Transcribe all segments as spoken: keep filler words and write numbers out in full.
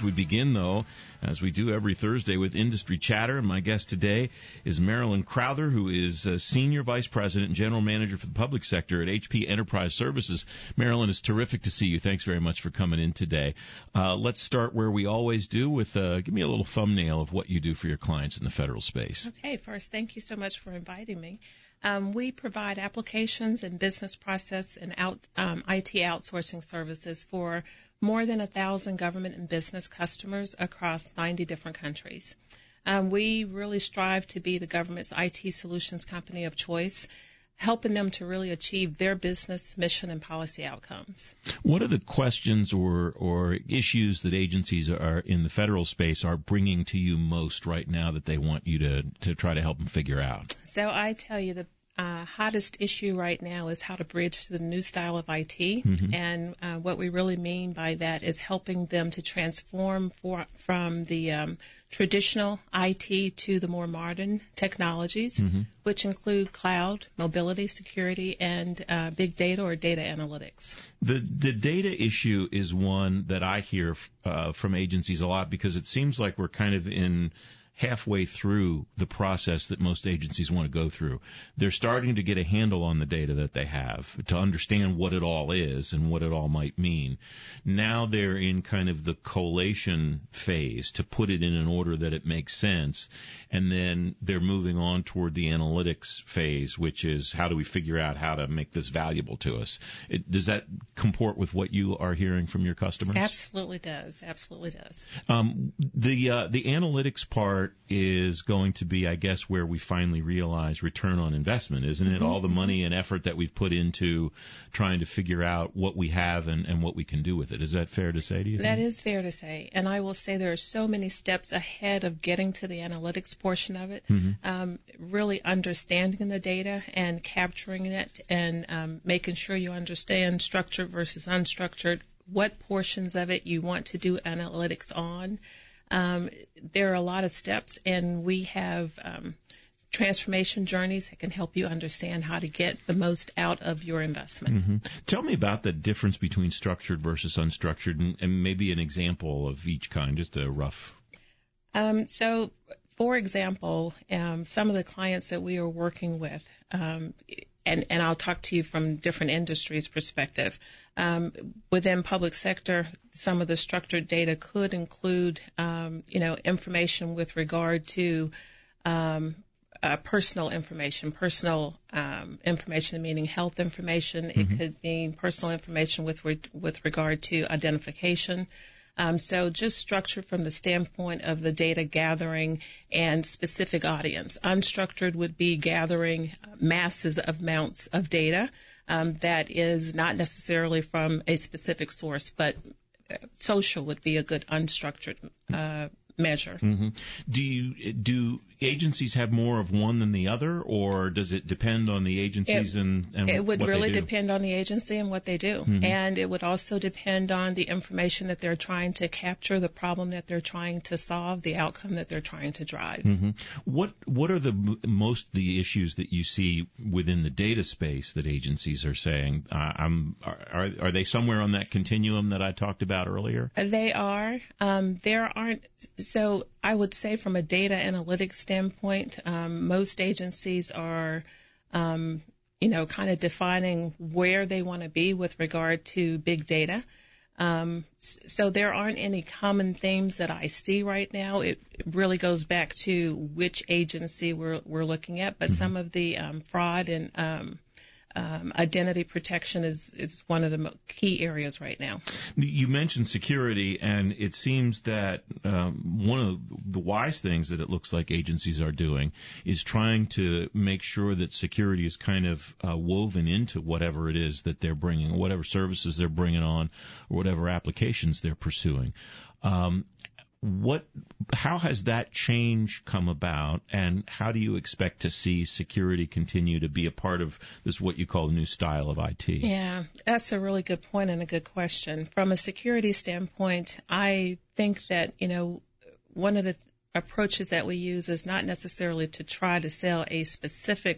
We begin, though, as we do every Thursday, with Industry Chatter. And my guest today is Marilyn Crowther, who is uh, Senior Vice President and General Manager for the Public Sector at H P Enterprise Services. Marilyn, it's terrific to see you. Thanks very much for coming in today. Uh, let's start where we always do with, uh, give me a little thumbnail of what you do for your clients in the federal space. Okay, first, thank you so much for inviting me. Um, we provide applications and business process and out, um, I T outsourcing services for more than a thousand government and business customers across ninety different countries. Um, we really strive to be the government's I T solutions company of choice, helping them to really achieve their business mission and policy outcomes. What are the questions or, or issues that agencies are in the federal space are bringing to you most right now that they want you to, to try to help them figure out? So I tell you, the uh, hottest issue right now is how to bridge to the new style of I T. Mm-hmm. And uh, what we really mean by that is helping them to transform for, from the um, traditional I T to the more modern technologies, mm-hmm. which include cloud, mobility, security, and uh, big data or data analytics. The the data issue is one that I hear uh, from agencies a lot, because it seems like we're kind of in halfway through the process that most agencies want to go through. They're starting to get a handle on the data that they have to understand what it all is and what it all might mean. Now they're in kind of the collation phase to put it in an order that it makes sense, and then they're moving on toward the analytics phase, which is how do we figure out how to make this valuable to us. It, does that comport with what you are hearing from your customers? Absolutely does. Absolutely does. Um, the uh, the analytics part is going to be, I guess, where we finally realize return on investment, isn't it? Mm-hmm. All the money and effort that we've put into trying to figure out what we have and, and what we can do with it. Is that fair to say, do you think? That is fair to say. And I will say there are so many steps ahead of getting to the analytics portion of it, mm-hmm. um, really understanding the data and capturing it and um, making sure you understand structured versus unstructured, what portions of it you want to do analytics on. Um, there are a lot of steps, and we have um, transformation journeys that can help you understand how to get the most out of your investment. Mm-hmm. Tell me about the difference between structured versus unstructured, and, and maybe an example of each kind, just a rough. Um, so, for example, um, some of the clients that we are working with, um, and, and I'll talk to you from different industries' perspective. Um, within public sector, some of the structured data could include, um, you know, information with regard to um, uh, personal information, personal um, information meaning health information. Mm-hmm. It could mean personal information with re- with regard to identification. Um, so just structured from the standpoint of the data gathering and specific audience. Unstructured would be gathering masses of amounts of data um, that is not necessarily from a specific source, but social would be a good unstructured uh, measure. Mm-hmm. Do you do agencies have more of one than the other, or does it depend on the agencies it, and, and it would what really they do? depend on the agency and what they do, mm-hmm. and it would also depend on the information that they're trying to capture, the problem that they're trying to solve, the outcome that they're trying to drive. Mm-hmm. What what are the most the issues that you see within the data space that agencies are saying? Uh, I'm are are they somewhere on that continuum that I talked about earlier? They are. Um, there aren't. So I would say from a data analytics standpoint, um, most agencies are, um, you know, kind of defining where they want to be with regard to big data. Um, so there aren't any common themes that I see right now. It, it really goes back to which agency we're, we're looking at, but mm-hmm. some of the um, fraud and um, Um, identity protection is, is one of the mo- key areas right now. You mentioned security, and it seems that um, one of the wise things that it looks like agencies are doing is trying to make sure that security is kind of uh, woven into whatever it is that they're bringing, whatever services they're bringing on, or whatever applications they're pursuing. Um, What, how has that change come about, and how do you expect to see security continue to be a part of this, what you call the new style of I T? Yeah, that's a really good point and a good question. From a security standpoint, I think that, you know, one of the approaches that we use is not necessarily to try to sell a specific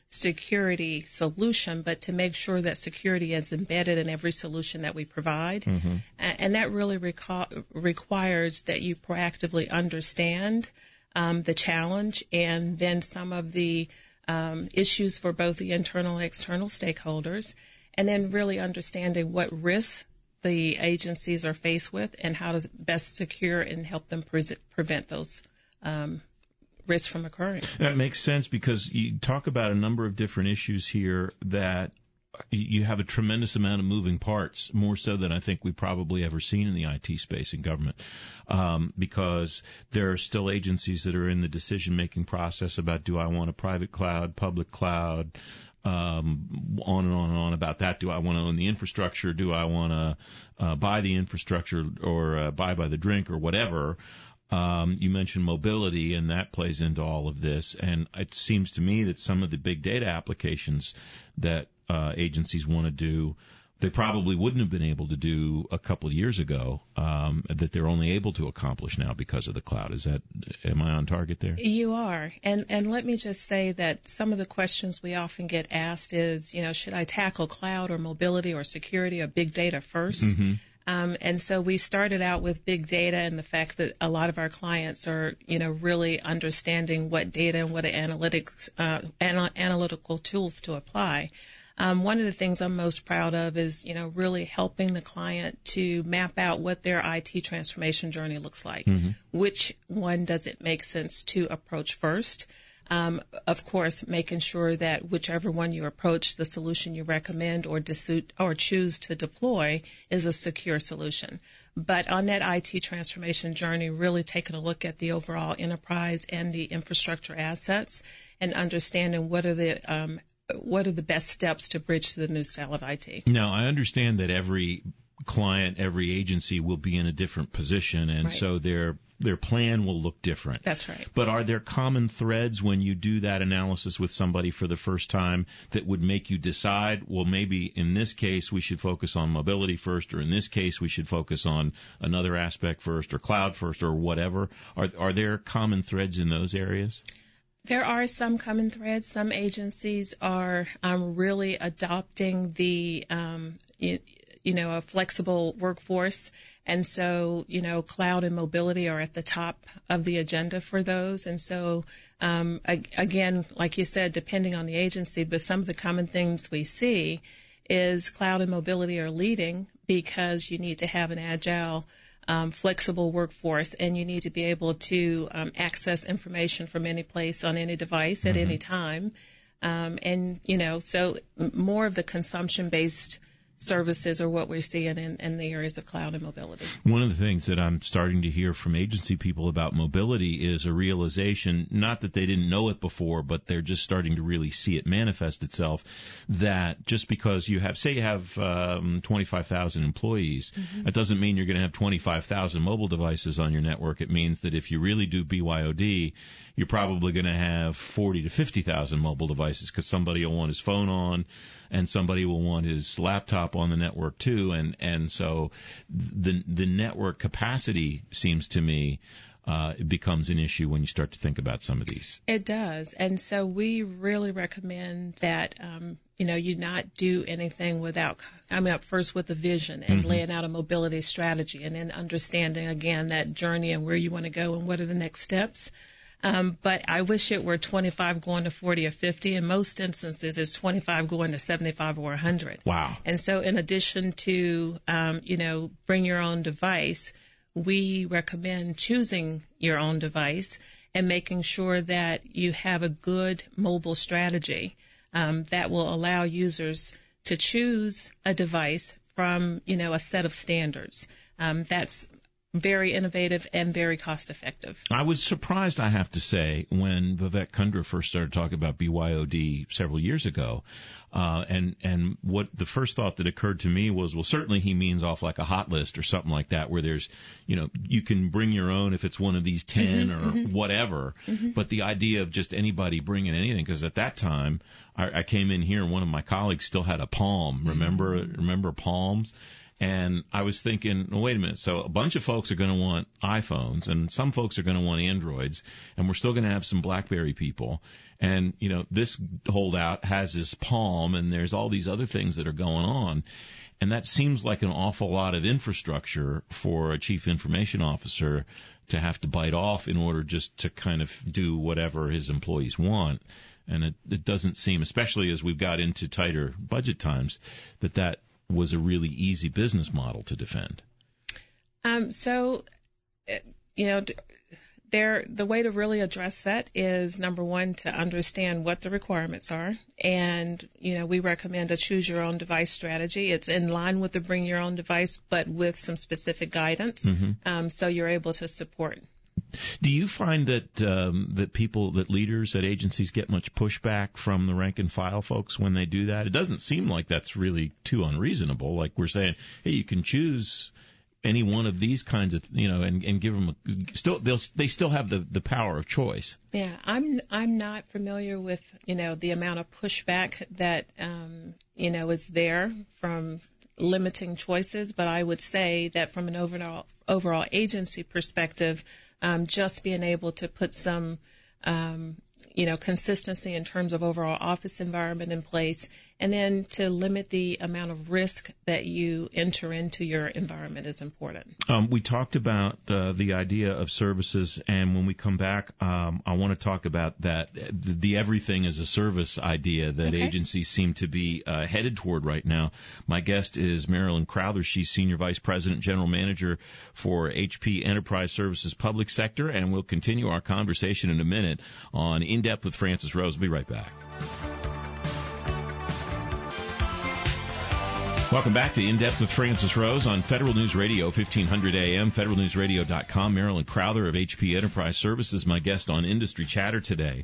security solution, but to make sure that security is embedded in every solution that we provide. Mm-hmm. And that really reco- requires that you proactively understand um, the challenge and then some of the um, issues for both the internal and external stakeholders, and then really understanding what risks the agencies are faced with and how to best secure and help them pre- prevent those um risks from occurring. That makes sense, because you talk about a number of different issues here that you have a tremendous amount of moving parts, more so than I think we've probably ever seen in the I T space in government, um, because there are still agencies that are in the decision-making process about, do I want a private cloud, public cloud, um, on and on and on about that. Do I want to own the infrastructure? Do I want to uh, buy the infrastructure or uh, buy by the drink or whatever? Um, you mentioned mobility, and that plays into all of this. And it seems to me that some of the big data applications that uh, agencies want to do, they probably wouldn't have been able to do a couple of years ago, um, that they're only able to accomplish now because of the cloud. Is that, am I on target there? You are. And, and let me just say that some of the questions we often get asked is, you know, should I tackle cloud or mobility or security or big data first? Mm-hmm. Um, and so we started out with big data and the fact that a lot of our clients are, you know, really understanding what data and what analytics, uh, anal- analytical tools to apply. Um, one of the things I'm most proud of is, you know, really helping the client to map out what their I T transformation journey looks like. Mm-hmm. Which one does it make sense to approach first? Um, of course, making sure that whichever one you approach, the solution you recommend or, dis- or choose to deploy is a secure solution. But on that I T transformation journey, really taking a look at the overall enterprise and the infrastructure assets and understanding what are the um, what are the best steps to bridge to the new style of I T. Now, I understand that every client, every agency will be in a different position, and right. so their their plan will look different. That's right. But are there common threads when you do that analysis with somebody for the first time that would make you decide, well, maybe in this case we should focus on mobility first, or in this case we should focus on another aspect first, or cloud first, or whatever? Are are there common threads in those areas? There are some common threads. Some agencies are um, really adopting the um, you, you know, a flexible workforce. And so, you know, cloud and mobility are at the top of the agenda for those. And so, um, again, like you said, depending on the agency, but some of the common things we see is cloud and mobility are leading because you need to have an agile, um, flexible workforce, and you need to be able to um, access information from any place on any device at mm-hmm. any time. Um, and, you know, so more of the consumption-based services are what we're seeing in, in the areas of cloud and mobility. One of the things that I'm starting to hear from agency people about mobility is a realization, not that they didn't know it before, but they're just starting to really see it manifest itself, that just because you have, say you have um, twenty-five thousand employees, mm-hmm. that doesn't mean you're going to have twenty-five thousand mobile devices on your network. It means that if you really do B Y O D, you're probably going to have forty to fifty thousand mobile devices, because somebody will want his phone on and somebody will want his laptop on the network too, and and so the the network capacity seems to me uh, it becomes an issue when you start to think about some of these. It does, and so we really recommend that um, you know you not do anything without coming up first with a vision and mm-hmm. laying out a mobility strategy, and then understanding again that journey and where you want to go and what are the next steps. Um, but I wish it were twenty-five going to forty or fifty. In most instances, it's twenty-five going to seventy-five or one hundred. Wow. And so in addition to, um, you know, bring your own device, we recommend choosing your own device and making sure that you have a good mobile strategy um, that will allow users to choose a device from, you know, a set of standards. Um, that's very innovative and very cost-effective. I was surprised, I have to say, when Vivek Kundra first started talking about B Y O D several years ago. Uh, and, and what the first thought that occurred to me was, well, certainly he means off like a hot list or something like that, where there's, you know, you can bring your own if it's one of these ten mm-hmm, or mm-hmm. whatever. Mm-hmm. But the idea of just anybody bringing anything, because at that time, I, I came in here and one of my colleagues still had a Palm. Remember, mm-hmm. remember Palms? And I was thinking, well, wait a minute. So a bunch of folks are going to want iPhones, and some folks are going to want Androids, and we're still going to have some BlackBerry people. And, you know, this holdout has his Palm, and there's all these other things that are going on. And that seems like an awful lot of infrastructure for a chief information officer to have to bite off in order just to kind of do whatever his employees want. And it, it doesn't seem, especially as we've got into tighter budget times, that that was a really easy business model to defend. Um, so, you know, there the way to really address that is, number one, to understand what the requirements are. And, you know, we recommend a choose your own device strategy. It's in line with the bring your own device, but with some specific guidance. Mm-hmm. Um, so you're able to support. Do you find that um, that people, that leaders at agencies get much pushback from the rank and file folks when they do that? It doesn't seem like that's really too unreasonable. Like we're saying, hey, you can choose any one of these kinds of, you know, and, and give them a, still they'll they still have the, the power of choice. Yeah, I'm I'm not familiar with, you know, the amount of pushback that um, you know is there from limiting choices, but I would say that from an overall overall agency perspective, um, just being able to put some um, you know, consistency in terms of overall office environment in place, and then to limit the amount of risk that you enter into your environment is important. Um, we talked about uh, the idea of services, and when we come back, um, I want to talk about that, the, the everything as a service idea that okay. agencies seem to be uh, headed toward right now. My guest is Marilyn Crowther. She's Senior Vice President, General Manager for H P Enterprise Services Public Sector, and we'll continue our conversation in a minute on In Depth with Francis Rose. We'll be right back. Welcome back to In Depth with Francis Rose on Federal News Radio, fifteen hundred A M, federal news radio dot com. Marilyn Crowther of H P Enterprise Services, my guest on Industry Chatter today.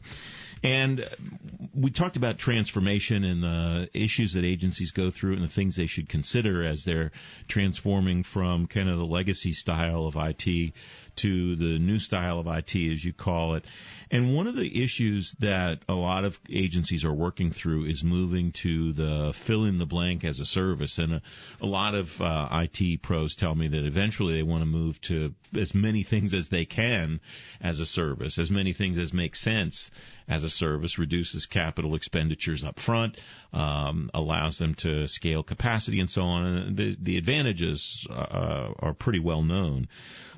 And we talked about transformation and the issues that agencies go through and the things they should consider as they're transforming from kind of the legacy style of I T to the new style of I T, as you call it. And one of the issues that a lot of agencies are working through is moving to the fill in the blank as a service. And a, a lot of uh, I T pros tell me that eventually they want to move to as many things as they can as a service, as many things as make sense as a service, reduces capital expenditures up front, um, allows them to scale capacity and so on. And the, the advantages uh, are pretty well known.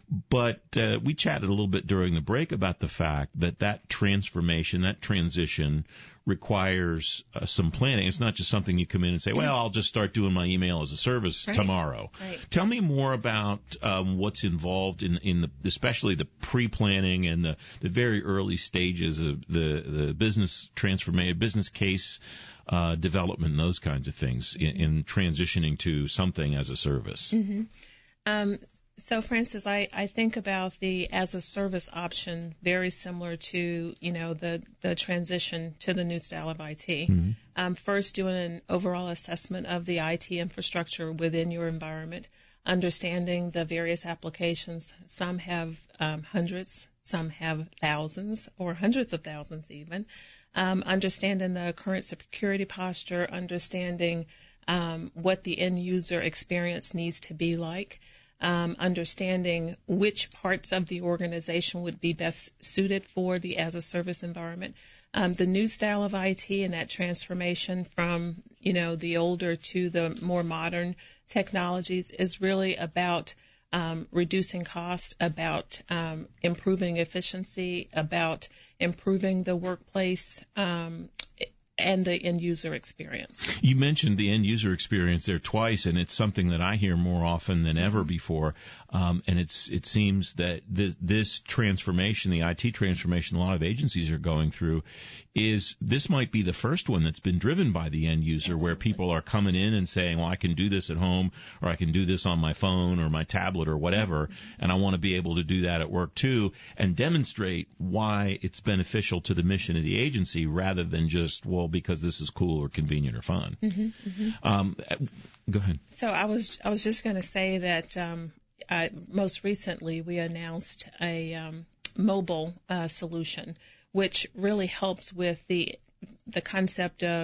But uh, we chatted a little bit during the break about the fact that that transformation, that transition requires uh, some planning. It's not just something you come in and say, well, I'll just start doing my email as a service right. tomorrow. Right. Tell me more about um, what's involved in, in the, especially the pre-planning and the, the very early stages of the, the business transformation, business case uh, development, and those kinds of things in, in transitioning to something as a service. Mm-hmm. Um, So, Francis, I, I think about the as-a-service option very similar to, you know, the, the transition to the new style of I T. Mm-hmm. Um, first, doing an overall assessment of the I T infrastructure within your environment, understanding the various applications. Some have um, hundreds, some have thousands or hundreds of thousands even. Um, understanding the current security posture, understanding um, what the end-user experience needs to be like. Um, understanding which parts of the organization would be best suited for the as-a-service environment. Um, the new style of I T and that transformation from, you know, the older to the more modern technologies is really about um, reducing cost, about um, improving efficiency, about improving the workplace um and the end-user experience. You mentioned the end-user experience there twice, and it's something that I hear more often than ever before. Um, and it's it seems that this, this transformation, the I T transformation a lot of agencies are going through, is this might be the first one that's been driven by the end user, Absolutely. Where people are coming in and saying, well, I can do this at home, or I can do this on my phone or my tablet or whatever, mm-hmm. and I want to be able to do that at work too, and demonstrate why it's beneficial to the mission of the agency rather than just, well, because this is cool or convenient or fun. Mm-hmm, mm-hmm. Um, go ahead. So I was I was just going to say that um, uh, most recently we announced a um, mobile uh, solution, which really helps with the the concept of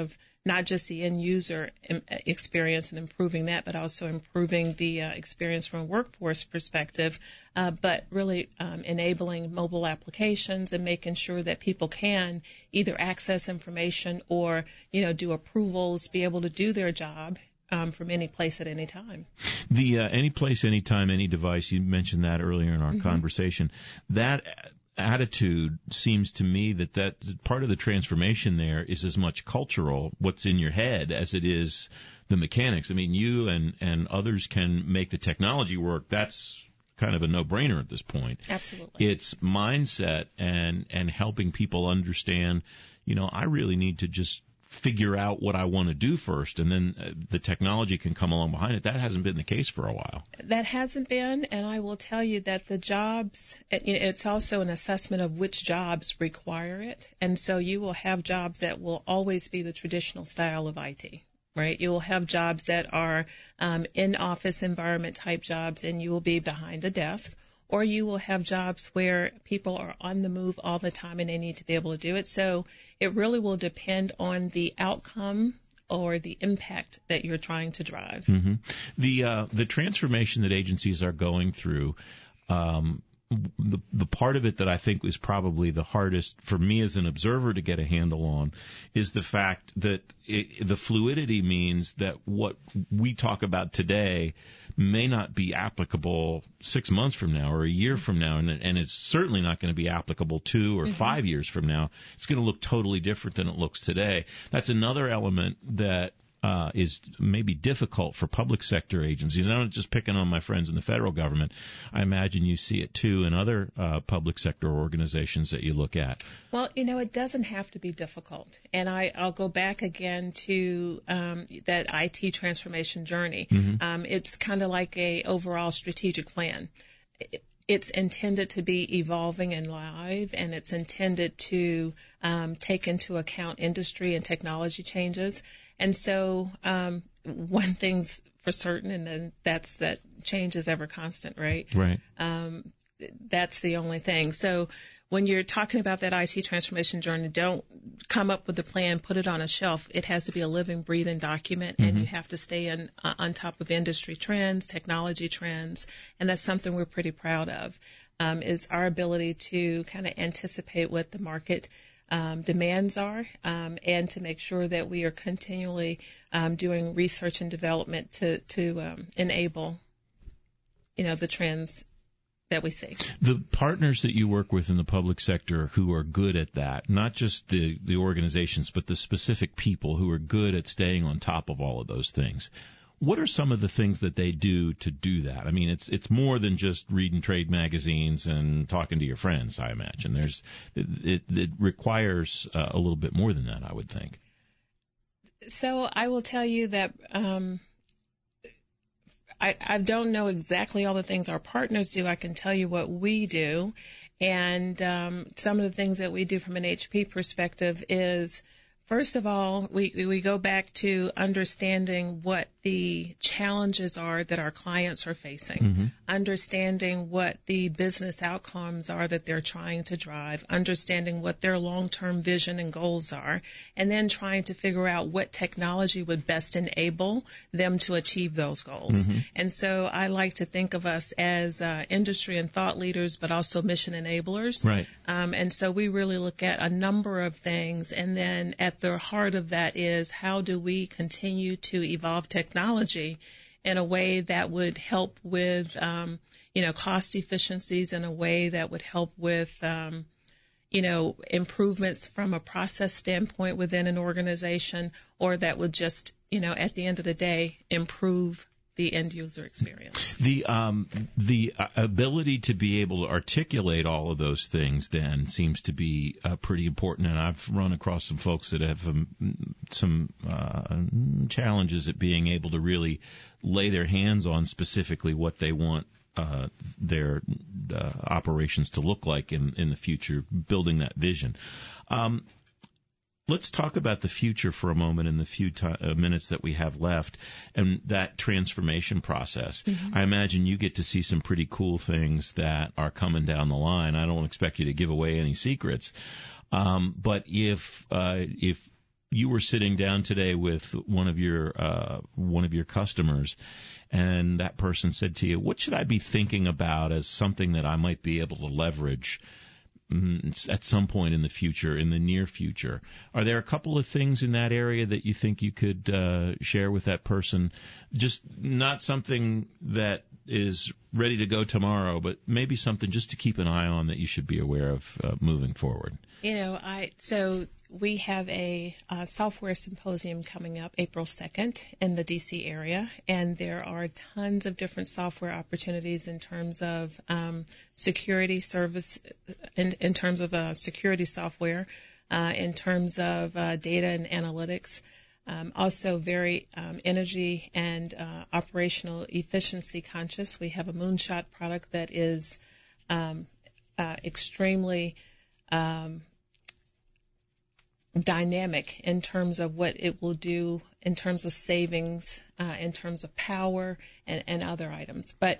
not just the end user experience and improving that, but also improving the uh, experience from a workforce perspective, uh, but really um, enabling mobile applications and making sure that people can either access information or, you know, do approvals, be able to do their job um, from any place at any time. The uh, any place, anytime, any device, you mentioned that earlier in our mm-hmm. conversation. That attitude seems to me that that part of the transformation there is as much cultural, what's in your head, as it is the mechanics. I mean, you and, and others can make the technology work. That's kind of a no-brainer at this point. Absolutely. It's mindset and, and helping people understand, you know, I really need to just figure out what I want to do first, and then uh, the technology can come along behind it. That hasn't been the case for a while. That hasn't been, and I will tell you that the jobs, it's also an assessment of which jobs require it, and so you will have jobs that will always be the traditional style of I T. Right? You will have jobs that are um, in-office environment type jobs, and you will be behind a desk. Or you will have jobs where people are on the move all the time and they need to be able to do it. So it really will depend on the outcome or the impact that you're trying to drive. Mm-hmm. The uh, the transformation that agencies are going through, um, the the part of it that I think is probably the hardest for me as an observer to get a handle on is the fact that it, the fluidity means that what we talk about today may not be applicable six months from now or a year from now, and, and it's certainly not going to be applicable two or mm-hmm. five years from now. It's going to look totally different than it looks today. That's another element that uh, is maybe difficult for public sector agencies. I'm not just picking on my friends in the federal government. I imagine you see it, too, in other uh, public sector organizations that you look at. Well, you know, it doesn't have to be difficult. And I, I'll go back again to um, that I T transformation journey. Mm-hmm. Um, it's kind of like a overall strategic plan. It, It's intended to be evolving and live, and it's intended to um, take into account industry and technology changes. And so um, one thing's for certain, and then that's that change is ever constant, right? Right. Um, that's the only thing. So when you're talking about that I T transformation journey, don't come up with a plan, put it on a shelf. It has to be a living, breathing document, mm-hmm. and you have to stay in, uh, on top of industry trends, technology trends, and that's something we're pretty proud of, um, is our ability to kind of anticipate what the market um, demands are, um, and to make sure that we are continually um, doing research and development to, to um, enable, you know, the trends that we see. The partners that you work with in the public sector who are good at that, not just the, the organizations, but the specific people who are good at staying on top of all of those things, what are some of the things that they do to do that? I mean, it's it's more than just reading trade magazines and talking to your friends, I imagine. There's It, it, it requires uh, a little bit more than that, I would think. So I will tell you that um, I, I don't know exactly all the things our partners do. I can tell you what we do. And um, some of the things that we do from an H P perspective is, first of all, we, we go back to understanding what the challenges are that our clients are facing, mm-hmm. understanding what the business outcomes are that they're trying to drive, understanding what their long-term vision and goals are, and then trying to figure out what technology would best enable them to achieve those goals. Mm-hmm. And so I like to think of us as uh, industry and thought leaders, but also mission enablers. Right. Um, and so we really look at a number of things, and then at the heart of that is how do we continue to evolve technology in a way that would help with, um, you know, cost efficiencies, in a way that would help with, um, you know, improvements from a process standpoint within an organization, or that would just, you know, at the end of the day, improve the end user experience. The um, the ability to be able to articulate all of those things then seems to be uh, pretty important. And I've run across some folks that have um, some uh, challenges at being able to really lay their hands on specifically what they want uh, their uh, operations to look like in, in the future, building that vision. Um, Let's talk about the future for a moment in the few t- uh, minutes that we have left, and that transformation process. Mm-hmm. I imagine you get to see some pretty cool things that are coming down the line. I don't expect you to give away any secrets, um, but if uh, if you were sitting down today with one of your uh, one of your customers, and that person said to you, "What should I be thinking about as something that I might be able to leverage at some point in the future, in the near future?" Are there a couple of things in that area that you think you could uh, share with that person? Just not something that is ready to go tomorrow, but maybe something just to keep an eye on that you should be aware of uh, moving forward. You know, I so we have a uh, software symposium coming up April second in the D C area, and there are tons of different software opportunities in terms of um, security service, in, in terms of uh, security software, uh, in terms of uh, data and analytics. Um, also very um, energy and uh, operational efficiency conscious. We have a Moonshot product that is um, uh, extremely um, dynamic in terms of what it will do in terms of savings, uh, in terms of power and, and other items. But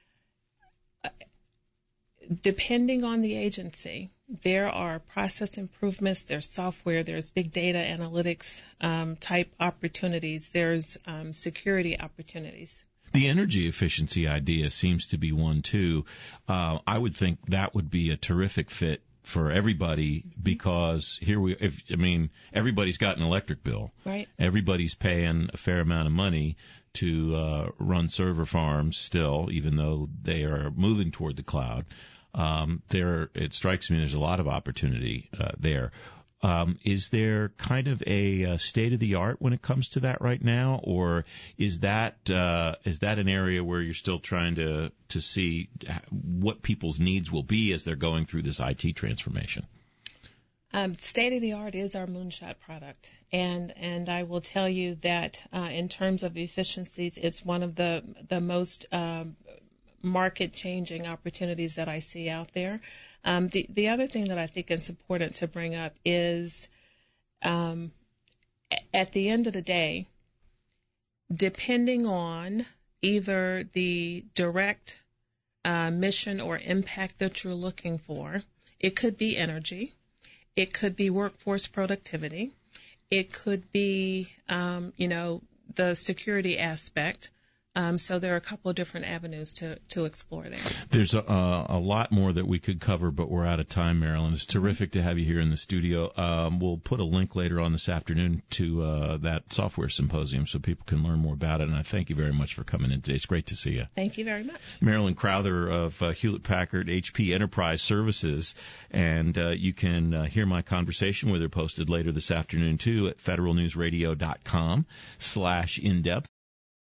uh, depending on the agency, there are process improvements, there's software, there's big data analytics um, type opportunities, there's um, security opportunities. The energy efficiency idea seems to be one, too. Uh, I would think that would be a terrific fit for everybody, because here we, if, I mean, everybody's got an electric bill. Right. Everybody's paying a fair amount of money to uh, run server farms still, even though they are moving toward the cloud. Um, there, it strikes me there's a lot of opportunity uh, there. Um, is there kind of a, a state of the art when it comes to that right now, or is that uh, is that an area where you're still trying to to see what people's needs will be as they're going through this I T transformation? Um, state of the art is our Moonshot product, and and I will tell you that uh, in terms of efficiencies, it's one of the the most um, market-changing opportunities that I see out there. Um, the, the other thing that I think is important to bring up is um, at the end of the day, depending on either the direct uh, mission or impact that you're looking for, it could be energy, it could be workforce productivity, it could be, um, you know, the security aspect. Um, so there are a couple of different avenues to, to explore there. There's a, a lot more that we could cover, but we're out of time, Marilyn. It's terrific to have you here in the studio. Um, we'll put a link later on this afternoon to uh, that software symposium so people can learn more about it. And I thank you very much for coming in today. It's great to see you. Thank you very much. Marilyn Crowther of uh, Hewlett-Packard H P Enterprise Services. And uh, you can uh, hear my conversation with her posted later this afternoon, too, at federalnewsradio.com slash in-depth.